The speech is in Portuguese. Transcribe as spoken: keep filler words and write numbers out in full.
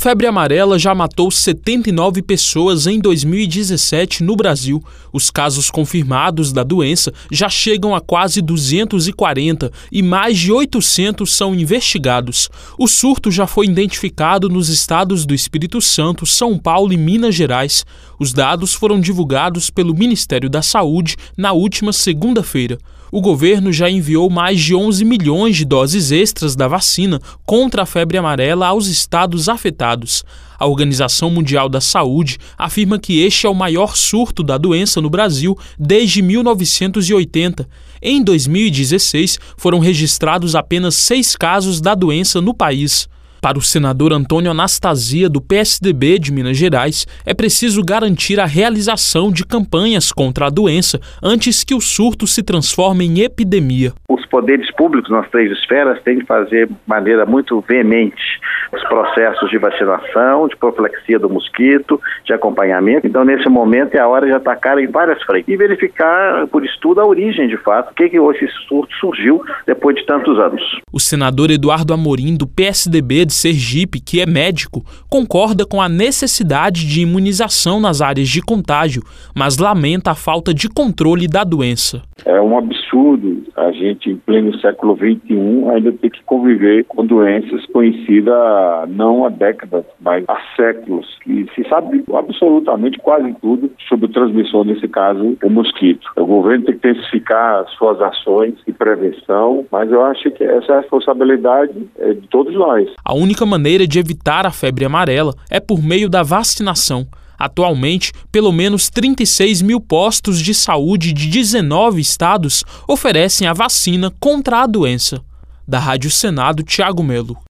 febre amarela já matou setenta e nove pessoas em dois mil e dezessete no Brasil. Os casos confirmados da doença já chegam a quase duzentos e quarenta e mais de oitocentos são investigados. O surto já foi identificado nos estados do Espírito Santo, São Paulo e Minas Gerais. Os dados foram divulgados pelo Ministério da Saúde na última segunda-feira. O governo já enviou mais de onze milhões de doses extras da vacina contra a febre amarela aos estados afetados. A Organização Mundial da Saúde afirma que este é o maior surto da doença no Brasil desde mil novecentos e oitenta. Em dois mil e dezesseis, foram registrados apenas seis casos da doença no país. Para o senador Antônio Anastasia, do P S D B de Minas Gerais, é preciso garantir a realização de campanhas contra a doença antes que o surto se transforme em epidemia. Os poderes públicos nas três esferas têm de fazer de maneira muito veemente os processos de vacinação, de profilaxia do mosquito, de acompanhamento. Então, nesse momento, é a hora de atacar em várias frentes e verificar, por estudo, a origem, de fato, o que, que esse surto surgiu depois de tantos anos. O senador Eduardo Amorim, do P S D B de Sergipe, que é médico, concorda com a necessidade de imunização nas áreas de contágio, mas lamenta a falta de controle da doença. É um absurdo a gente, em pleno século vinte e um, ainda ter que conviver com doenças conhecidas não há décadas, mas há séculos, que se sabe absolutamente quase tudo sobre a transmissão, nesse caso, o mosquito. O governo tem que intensificar suas ações de prevenção, mas eu acho que essa é a responsabilidade de todos nós. A única maneira de evitar a febre amarela é por meio da vacinação. Atualmente, pelo menos trinta e seis mil postos de saúde de dezenove estados oferecem a vacina contra a doença. Da Rádio Senado, Thiago Melo.